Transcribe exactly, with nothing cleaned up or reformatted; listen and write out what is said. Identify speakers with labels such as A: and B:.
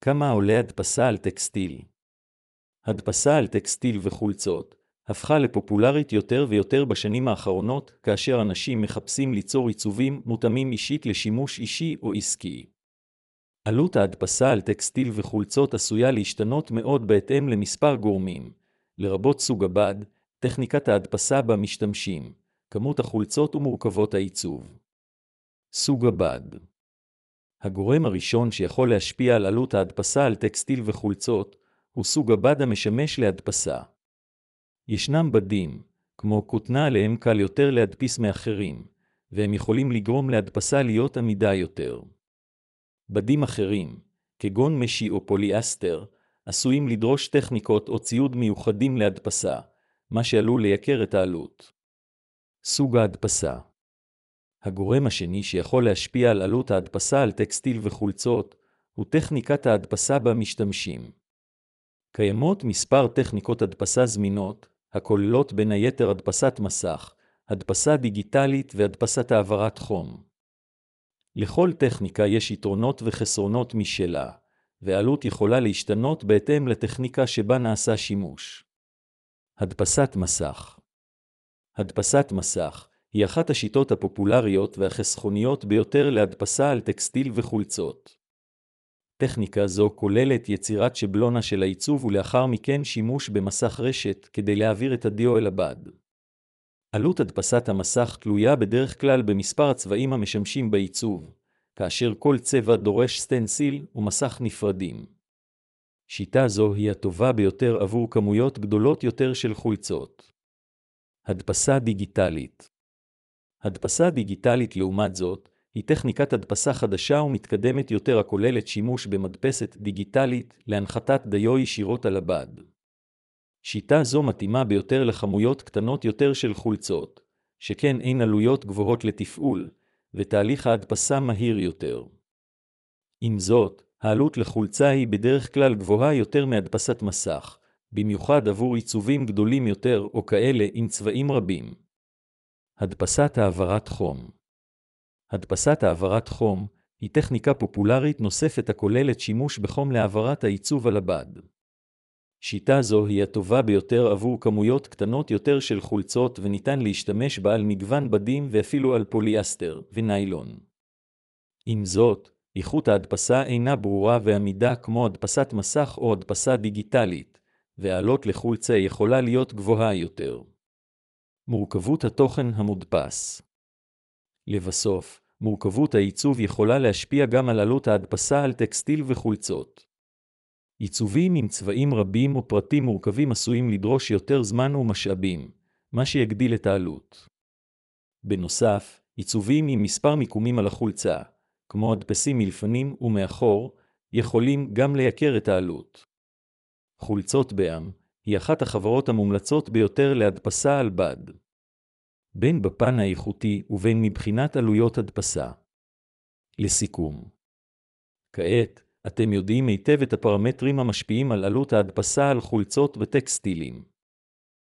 A: כמה עולה הדפסה על טקסטיל? הדפסה על טקסטיל וחולצות הפכה לפופולרית יותר ויותר בשנים האחרונות, כאשר אנשים מחפשים ליצור עיצובים מותאמים אישית לשימוש אישי או עסקי. עלות ההדפסה על טקסטיל וחולצות עשויה להשתנות מאוד בהתאם למספר גורמים, לרבות סוג הבד, טכניקת ההדפסה בה משתמשים, כמות החולצות ומורכבות העיצוב. סוג הבד. הגורם הראשון שיכול להשפיע על עלות ההדפסה על טקסטיל וחולצות הוא סוג הבד המשמש להדפסה. ישנם בדים, כמו כותנה, עליהם קל יותר להדפיס מאחרים, והם יכולים לגרום להדפסה להיות עמידה יותר. בדים אחרים, כגון משי או פוליאסטר, עשויים לדרוש טכניקות או ציוד מיוחדים להדפסה, מה שעלול לייקר את העלות. סוג ההדפסה. הגורם השני שיכול להשפיע על עלות ההדפסה על טקסטיל וחולצות הוא טכניקת ההדפסה בה משתמשים. קיימות מספר טכניקות הדפסה זמינות, הכוללות בין היתר הדפסת מסך, הדפסה דיגיטלית והדפסת העברת חום. לכל טכניקה יש יתרונות וחסרונות משלה, והעלות יכולה להשתנות בהתאם לטכניקה שבה נעשה שימוש. הדפסת מסך. הדפסת מסך היא אחת השיטות הפופולריות והחסכוניות ביותר להדפסה על טקסטיל וחולצות. טכניקה זו כוללת יצירת שבלונה של העיצוב ולאחר מכן שימוש במסך רשת כדי להעביר את הדיו אל הבד. עלות הדפסת המסך תלויה בדרך כלל במספר הצבעים המשמשים בעיצוב, כאשר כל צבע דורש סטנסיל ומסך נפרדים. שיטה זו היא הטובה ביותר עבור כמויות גדולות יותר של חולצות. הדפסה דיגיטלית. הדפסה דיגיטלית לעומת זאת היא טכניקת הדפסה חדשה ומתקדמת יותר הכוללת שימוש במדפסת דיגיטלית להנחתת דיו ישירות על הבד. שיטה זו מתאימה ביותר לכמויות קטנות יותר של חולצות, שכן אין עלויות גבוהות לתפעול, ותהליך ההדפסה מהיר יותר. עם זאת, העלות לחולצה היא בדרך כלל גבוהה יותר מהדפסת מסך, במיוחד עבור עיצובים גדולים יותר או כאלה עם צבעים רבים. הדפסת העברת חום. הדפסת העברת חום היא טכניקה פופולרית נוספת הכוללת שימוש בחום להעברת העיצוב על הבד. שיטה זו היא הטובה ביותר עבור כמויות קטנות יותר של חולצות וניתן להשתמש בה על מגוון בדים ואפילו על פוליאסטר וניילון. עם זאת, איכות ההדפסה אינה ברורה ועמידה כמו הדפסת מסך או הדפסה דיגיטלית, והעלות לחולצה יכולה להיות גבוהה יותר. מורכבות התוכן המודפס. לבסוף, מורכבות העיצוב יכולה להשפיע גם על עלות ההדפסה על טקסטיל וחולצות. עיצובים עם צבעים רבים או פרטים מורכבים עשויים לדרוש יותר זמן ומשאבים, מה שיגדיל את העלות. בנוסף, עיצובים עם מספר מיקומים על החולצה, כמו הדפסים מלפנים ומאחור, יכולים גם לייקר את העלות. חולצות בע"מ היא אחת החברות המומלצות ביותר להדפסה על בד, בין בפן האיכותי ובין מבחינת עלויות הדפסה. לסיכום, כעת אתם יודעים היטב את הפרמטרים המשפיעים על עלות ההדפסה על חולצות וטקסטילים.